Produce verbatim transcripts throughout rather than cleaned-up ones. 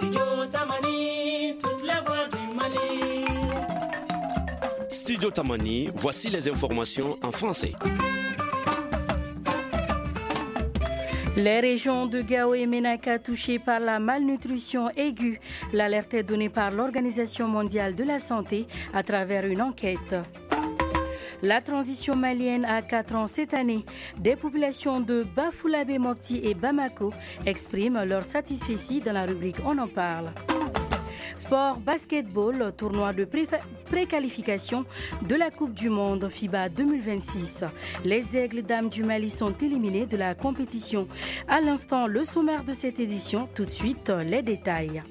Studio Tamani, toutes les voix du Mali. Studio Tamani, voici les informations en français. Les régions de Gao et Ménaka touchées par la malnutrition aiguë. L'alerte est donnée par l'Organisation mondiale de la santé à travers une enquête. La transition malienne a quatre ans cette année. Des populations de Bafoulavé, Mopti et Bamako expriment leur satisfaction dans la rubrique On en parle. Sport, basketball, tournoi de pré- préqualification de la Coupe du Monde FIBA deux mille vingt-six. Les Aigles Dames du Mali sont éliminés de la compétition. À l'instant, le sommaire de cette édition, tout de suite, les détails.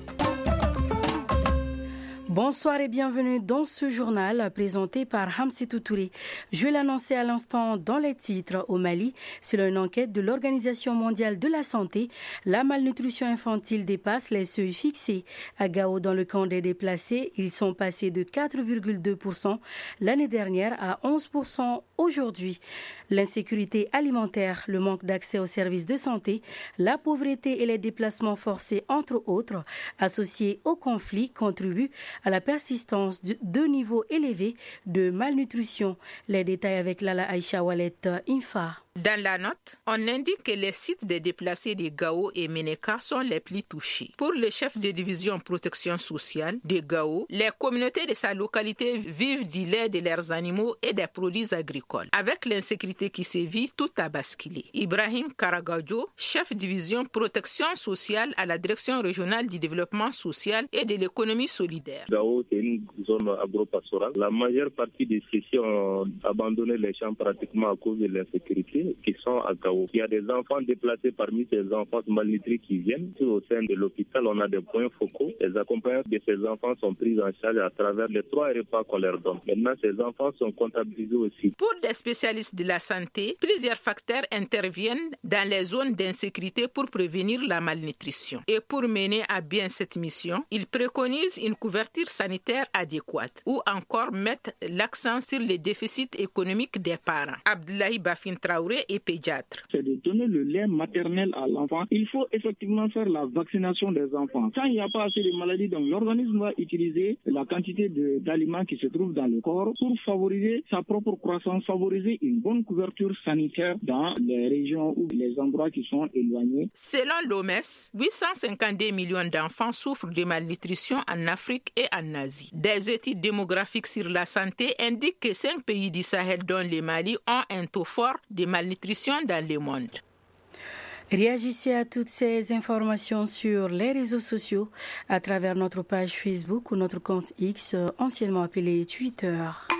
Bonsoir et bienvenue dans ce journal présenté par Hamsetou Touré. Je vais l'annoncer à l'instant dans les titres. Au Mali, selon une enquête de l'Organisation mondiale de la santé, la malnutrition infantile dépasse les seuils fixés. À Gao, dans le camp des déplacés, ils sont passés de quatre virgule deux pour cent l'année dernière à onze pour cent aujourd'hui. L'insécurité alimentaire, le manque d'accès aux services de santé, la pauvreté et les déplacements forcés, entre autres, associés au conflit, contribuent à la persistance de deux niveaux élevés de malnutrition. Les détails avec Lala Aïcha Walet Infa. Dans la note, on indique que les sites des déplacés de Gao et Ménaka sont les plus touchés. Pour le chef de division protection sociale de Gao, les communautés de sa localité vivent du lait de leurs animaux et des produits agricoles. Avec l'insécurité qui sévit, tout a basculé. Ibrahim Karagadjo, chef de division protection sociale à la direction régionale du développement social et de l'économie solidaire. Gao, c'est une zone agro-pastorale. La majeure partie des ceux ont abandonné les champs pratiquement à cause de l'insécurité qui sont à Gao. Il y a des enfants déplacés parmi ces enfants malnutris qui viennent. Au sein de l'hôpital, on a des points focaux. Les accompagnants de ces enfants sont pris en charge à travers les trois repas qu'on leur donne. Maintenant, ces enfants sont comptabilisés aussi. Pour des spécialistes de la santé, plusieurs facteurs interviennent dans les zones d'insécurité pour prévenir la malnutrition. Et pour mener à bien cette mission, ils préconisent une couverture sanitaire adéquate ou encore mettent l'accent sur les déficits économiques des parents. Abdoulaye Bafin Traoré et pédiatre. C'est de donner le lait maternel à l'enfant. Il faut effectivement faire la vaccination des enfants. Quand il n'y a pas assez de maladies, donc l'organisme va utiliser la quantité de, d'aliments qui se trouvent dans le corps pour favoriser sa propre croissance, favoriser une bonne couverture sanitaire dans les régions ou les endroits qui sont éloignés. Selon l'O M S, huit cent cinquante-deux millions d'enfants souffrent de malnutrition en Afrique et en Asie. Des études démographiques sur la santé indiquent que cinq pays du Sahel, dont le Mali, ont un taux fort de malnutrition dans le monde. Réagissez à toutes ces informations sur les réseaux sociaux à travers notre page Facebook ou notre compte X, anciennement appelé Twitter.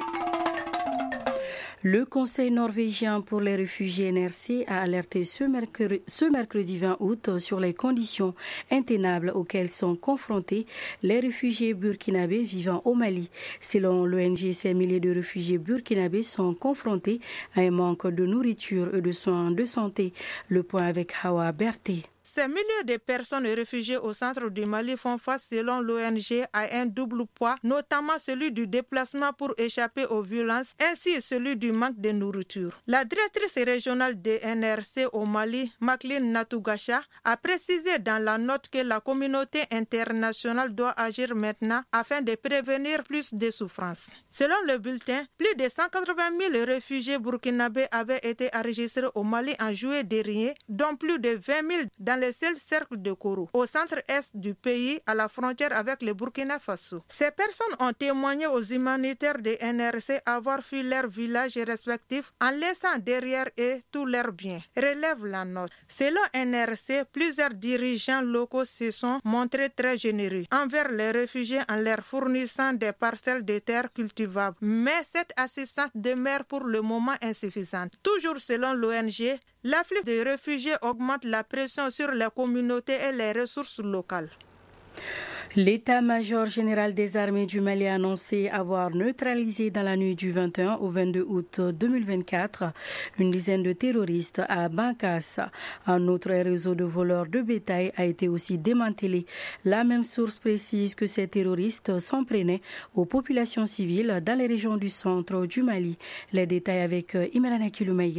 Le Conseil norvégien pour les réfugiés N R C a alerté ce mercredi, ce mercredi vingt août sur les conditions intenables auxquelles sont confrontés les réfugiés burkinabés vivant au Mali. Selon l'O N G, ces milliers de réfugiés burkinabés sont confrontés à un manque de nourriture et de soins de santé. Le point avec Hawa Berté. Ces milliers de personnes réfugiées au centre du Mali font face, selon l'O N G, à un double poids, notamment celui du déplacement pour échapper aux violences, ainsi celui du manque de nourriture. La directrice régionale de N R C au Mali, Maclean Natougacha, a précisé dans la note que la communauté internationale doit agir maintenant afin de prévenir plus de souffrances. Selon le bulletin, plus de cent quatre-vingt mille réfugiés burkinabés avaient été enregistrés au Mali en juillet dernier, dont plus de vingt mille dans le seul cercle de Koro, au centre-est du pays, à la frontière avec le Burkina Faso. Ces personnes ont témoigné aux humanitaires de N R C avoir fui leurs villages respectifs en laissant derrière eux tous leurs biens. Relève la note. Selon N R C, plusieurs dirigeants locaux se sont montrés très généreux envers les réfugiés en leur fournissant des parcelles de terres cultivables. Mais cette assistance demeure pour le moment insuffisante. Toujours selon l'O N G, l'afflux des réfugiés augmente la pression sur les communautés et les ressources locales. L'état-major général des armées du Mali a annoncé avoir neutralisé dans la nuit du vingt et un au vingt-deux août deux mille vingt-quatre une dizaine de terroristes à Bankas. Un autre réseau de voleurs de bétail a été aussi démantelé. La même source précise que ces terroristes s'en prenaient aux populations civiles dans les régions du centre du Mali. Les détails avec Imran Akiloumeya.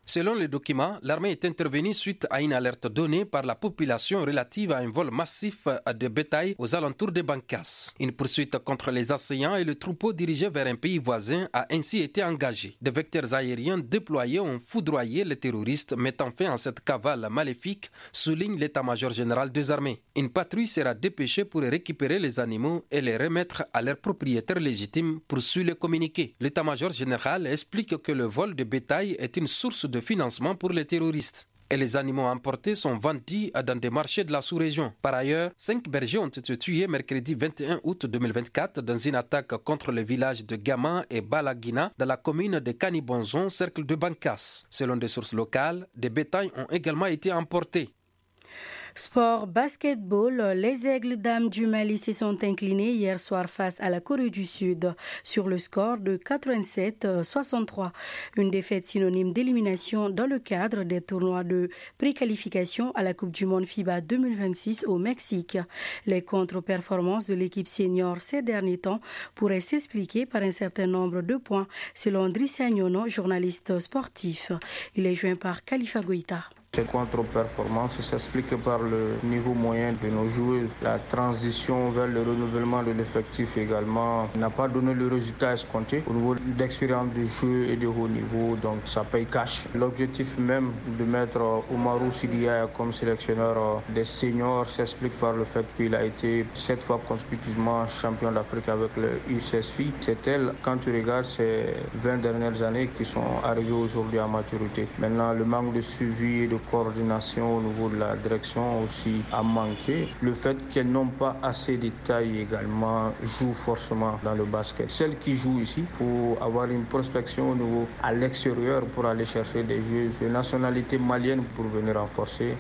Selon les documents, l'armée est intervenue suite à une alerte donnée par la population relative à un vol massif de bétail aux alentours de Bankas. Une poursuite contre les assaillants et le troupeau dirigé vers un pays voisin a ainsi été engagée. Des vecteurs aériens déployés ont foudroyé les terroristes, mettant fin à cette cavale maléfique, souligne l'état-major général des armées. Une patrouille sera dépêchée pour récupérer les animaux et les remettre à leurs propriétaires légitimes, poursuit le communiqué. L'état-major général explique que le vol de bétail est une source de de financement pour les terroristes. Et les animaux importés sont vendus dans des marchés de la sous-région. Par ailleurs, cinq bergers ont été tués mercredi vingt et un août deux mille vingt-quatre dans une attaque contre le village de Gama et Balagina dans la commune de Kanibonzon, cercle de Bankas. Selon des sources locales, des bétails ont également été emportés. Sport basketball, les Aigles dames du Mali se sont inclinés hier soir face à la Corée du Sud sur le score de quatre-vingt-sept à soixante-trois. Une défaite synonyme d'élimination dans le cadre des tournois de préqualification à la Coupe du Monde FIBA deux mille vingt-six au Mexique. Les contre-performances de l'équipe senior ces derniers temps pourraient s'expliquer par un certain nombre de points, selon Dricia Nyono, journaliste sportif. Il est joint par Khalifa Goïta. Cette contre-performance s'explique par le niveau moyen de nos joueurs. La transition vers le renouvellement de l'effectif également n'a pas donné le résultat escompté au niveau d'expérience de jeu et de haut niveau, donc ça paye cash. L'objectif même de mettre Oumarou Sidiya comme sélectionneur des seniors s'explique par le fait qu'il a été sept fois consécutivement champion d'Afrique avec le U S S F I. C'est elle, quand tu regardes ces vingt dernières années qui sont arrivées aujourd'hui à maturité. Maintenant, le manque de suivi et de coordination au niveau de la direction aussi a manqué. Le fait qu'elles n'ont pas assez de taille également joue forcément dans le basket. Celles qui jouent ici, il faut avoir une prospection au niveau à l'extérieur pour aller chercher des joueurs de nationalité malienne pour venir renforcer.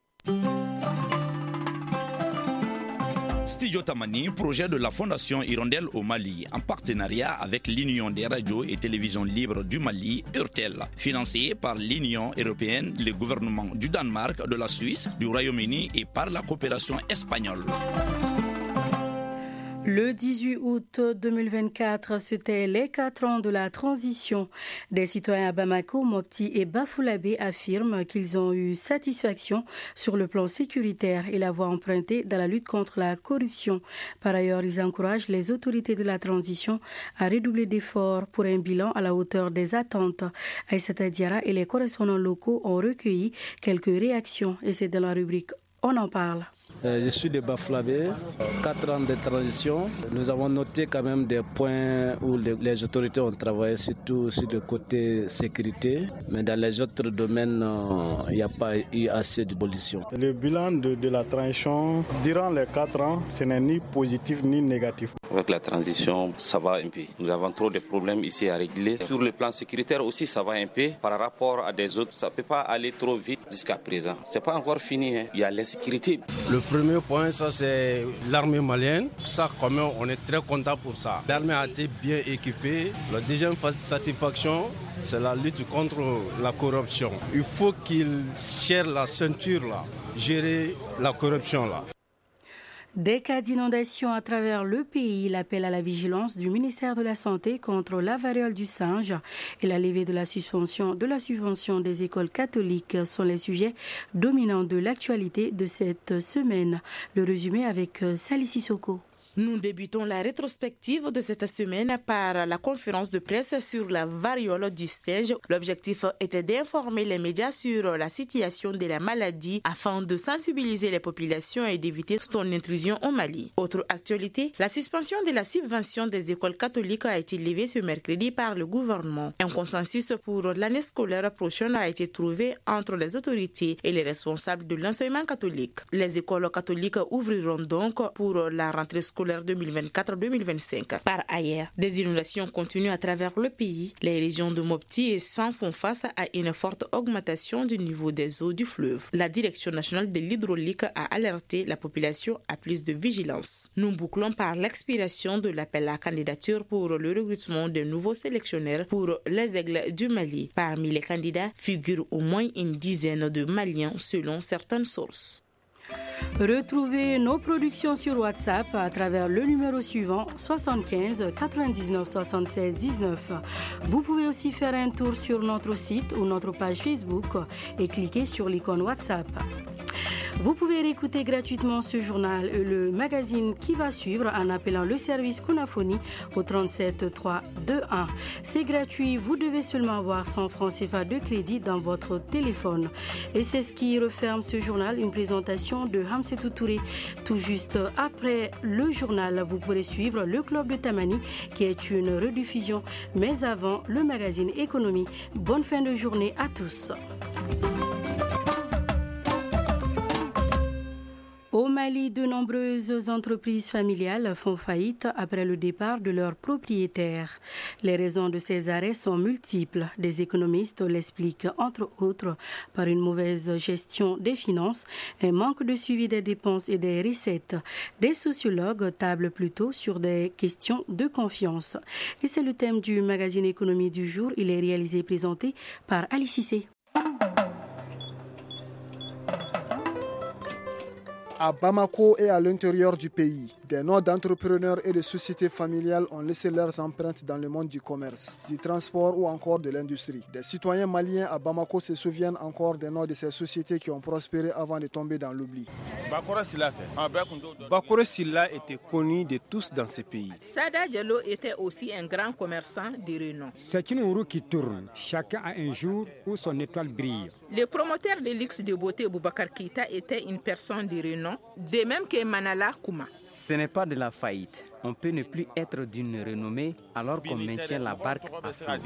Studio Tamani, projet de la Fondation Hirondelle au Mali, en partenariat avec l'Union des radios et télévisions libres du Mali, URTEL, financé par l'Union européenne, le gouvernement du Danemark, de la Suisse, du Royaume-Uni et par la coopération espagnole. Le dix-huit août deux mille vingt-quatre, c'était les quatre ans de la transition. Des citoyens à Bamako, Mopti et Bafoullabé affirment qu'ils ont eu satisfaction sur le plan sécuritaire et la voie empruntée dans la lutte contre la corruption. Par ailleurs, ils encouragent les autorités de la transition à redoubler d'efforts pour un bilan à la hauteur des attentes. Aïssata Diarra et les correspondants locaux ont recueilli quelques réactions et c'est dans la rubrique On en parle. Je suis de Bafoullabé, quatre ans de transition. Nous avons noté quand même des points où les, les autorités ont travaillé, surtout sur le côté sécurité. Mais dans les autres domaines, il n'y a pas eu assez de pollution. Le bilan de, de la transition, durant les quatre ans, ce n'est ni positif ni négatif. Avec la transition, ça va un peu. Nous avons trop de problèmes ici à régler. Sur le plan sécuritaire aussi, ça va un peu. Par rapport à des autres, ça ne peut pas aller trop vite jusqu'à présent. Ce n'est pas encore fini. Hein. Il y a l'insécurité. Le premier point, ça c'est l'armée malienne. Ça, quand même, on est très content pour ça. L'armée a été bien équipée. La deuxième satisfaction, c'est la lutte contre la corruption. Il faut qu'ils serrent la ceinture là, gérer la corruption là. Des cas d'inondation à travers le pays, l'appel à la vigilance du ministère de la Santé contre la variole du singe et la levée de la suspension de la subvention des écoles catholiques sont les sujets dominants de l'actualité de cette semaine. Le résumé avec Sali Sissoko. Nous débutons la rétrospective de cette semaine par la conférence de presse sur la variole du singe. L'objectif était d'informer les médias sur la situation de la maladie afin de sensibiliser les populations et d'éviter son intrusion au Mali. Autre actualité, la suspension de la subvention des écoles catholiques a été levée ce mercredi par le gouvernement. Un consensus pour l'année scolaire prochaine a été trouvé entre les autorités et les responsables de l'enseignement catholique. Les écoles catholiques ouvriront donc pour la rentrée scolaire deux mille vingt-quatre deux mille vingt-cinq. Par ailleurs, des inondations continuent à travers le pays. Les régions de Mopti et San font face à une forte augmentation du niveau des eaux du fleuve. La Direction nationale de l'hydraulique a alerté la population à plus de vigilance. Nous bouclons par l'expiration de l'appel à candidature pour le recrutement de nouveaux sélectionneurs pour les Aigles du Mali. Parmi les candidats figurent au moins une dizaine de Maliens selon certaines sources. Retrouvez nos productions sur WhatsApp à travers le numéro suivant soixante-quinze quatre-vingt-dix-neuf soixante-seize dix-neuf. Vous pouvez aussi faire un tour sur notre site ou notre page Facebook et cliquer sur l'icône WhatsApp. Vous pouvez réécouter gratuitement ce journal et le magazine qui va suivre en appelant le service Kunafoni au trente-sept trois deux un. C'est gratuit, vous devez seulement avoir cent francs C F A de crédit dans votre téléphone. Et c'est ce qui referme ce journal, une présentation de Hamsetou Touré. Tout juste après le journal, vous pourrez suivre le Club de Tamani qui est une rediffusion. Mais avant, le magazine Économie. Bonne fin de journée à tous. Au Mali, de nombreuses entreprises familiales font faillite après le départ de leurs propriétaires. Les raisons de ces arrêts sont multiples. Des économistes l'expliquent entre autres par une mauvaise gestion des finances, un manque de suivi des dépenses et des recettes. Des sociologues tablent plutôt sur des questions de confiance. Et c'est le thème du magazine Économie du jour. Il est réalisé et présenté par Ali Cissé. À Bamako et à l'intérieur du pays, des noms d'entrepreneurs et de sociétés familiales ont laissé leurs empreintes dans le monde du commerce, du transport ou encore de l'industrie. Des citoyens maliens à Bamako se souviennent encore des noms de ces sociétés qui ont prospéré avant de tomber dans l'oubli. Bakore Silla était connu de tous dans ce pays. Sada Diallo était aussi un grand commerçant de renom. C'est une roue qui tourne. Chacun a un jour où son étoile brille. Le promoteur de luxe de beauté Boubacar Keïta était une personne de renom, de même que Manala Kouma. Ce n'est pas de la faillite. On peut ne plus être d'une renommée alors qu'on maintient la barque à flot.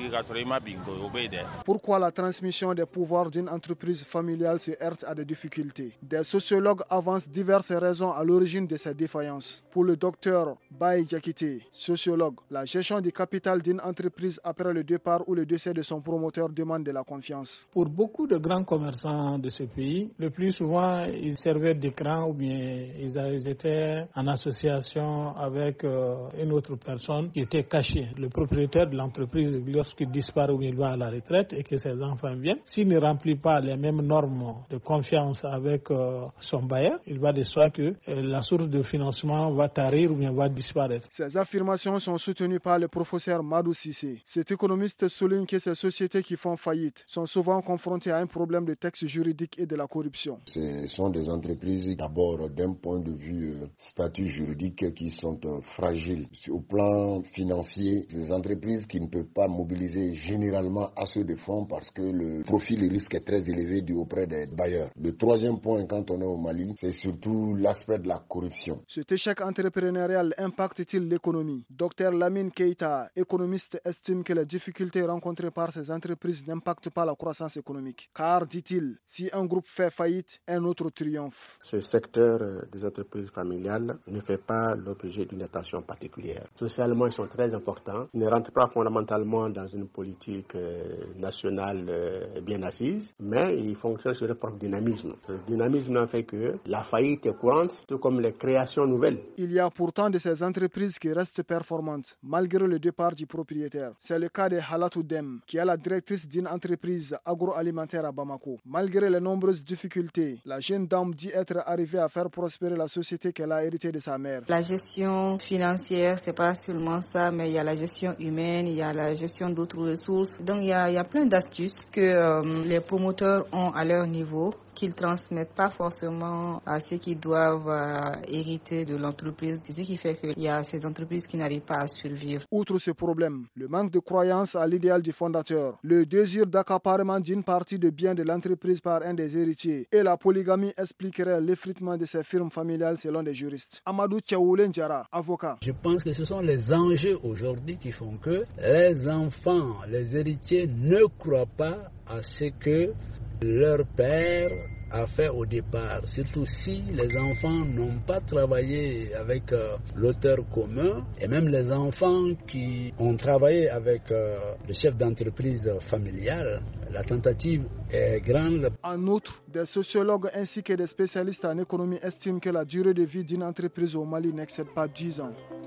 Pourquoi la transmission des pouvoirs d'une entreprise familiale se heurte à des difficultés? Des sociologues avancent diverses raisons à l'origine de ces défaillances. Pour le docteur Baye Diakité, sociologue, la gestion du capital d'une entreprise après le départ ou le décès de son promoteur demande de la confiance. Pour beaucoup de grands commerçants de ce pays, le plus souvent, ils servaient d'écran ou bien ils étaient en association avec une autre personne qui était cachée. Le propriétaire de l'entreprise, lorsqu'il disparaît ou il va à la retraite et que ses enfants viennent, s'il ne remplit pas les mêmes normes de confiance avec euh, son bailleur, il va de soi que euh, la source de financement va tarir ou bien va disparaître. Ces affirmations sont soutenues par le professeur Madou Sissé. Cet économiste souligne que ces sociétés qui font faillite sont souvent confrontées à un problème de texte juridique et de la corruption. Ce sont des entreprises d'abord d'un point de vue euh, statut juridique qui sont euh, fragiles. Au plan financier, des entreprises qui ne peuvent pas mobiliser généralement assez de fonds parce que le profil et risque est très élevé du auprès des bailleurs. Le troisième point, quand on est au Mali, c'est surtout l'aspect de la corruption. Cet échec entrepreneurial impacte-t-il l'économie? Docteur Lamine Keïta, économiste, estime que les difficultés rencontrées par ces entreprises n'impactent pas la croissance économique. Car, dit-il, si un groupe fait faillite, un autre triomphe. Ce secteur des entreprises familiales ne fait pas l'objet d'une attention particulière. Socialement, ils sont très importants. Ils ne rentrent pas fondamentalement dans une politique euh, nationale euh, bien assise, mais ils fonctionnent sur leur propre dynamisme. Ce dynamisme fait que la faillite est courante, tout comme les créations nouvelles. Il y a pourtant de ces entreprises qui restent performantes, malgré le départ du propriétaire. C'est le cas de Halatou Dem, qui est la directrice d'une entreprise agroalimentaire à Bamako. Malgré les nombreuses difficultés, la jeune dame dit être arrivée à faire prospérer la société qu'elle a héritée de sa mère. La gestion financière, c'est pas seulement ça, mais il y a la gestion humaine, il y a la gestion d'autres ressources. Donc il y a, il y a plein d'astuces que euh, les promoteurs ont à leur niveau, qu'ils ne transmettent pas forcément à ceux qui doivent euh, hériter de l'entreprise. C'est ce qui fait qu'il y a ces entreprises qui n'arrivent pas à survivre. Outre ce problème, le manque de croyance à l'idéal du fondateur, le désir d'accaparement d'une partie des biens de l'entreprise par un des héritiers et la polygamie expliqueraient l'effritement de ces firmes familiales selon des juristes. Amadou Tchaoulé Ndjara, avocat. Je pense que ce sont les enjeux aujourd'hui qui font que les enfants, les héritiers ne croient pas à ce que leur père a fait au départ, surtout si les enfants n'ont pas travaillé avec euh, l'auteur commun, et même les enfants qui ont travaillé avec euh, le chef d'entreprise familiale, la tentative est grande. En outre, des sociologues ainsi que des spécialistes en économie estiment que la durée de vie d'une entreprise au Mali n'excède pas dix ans.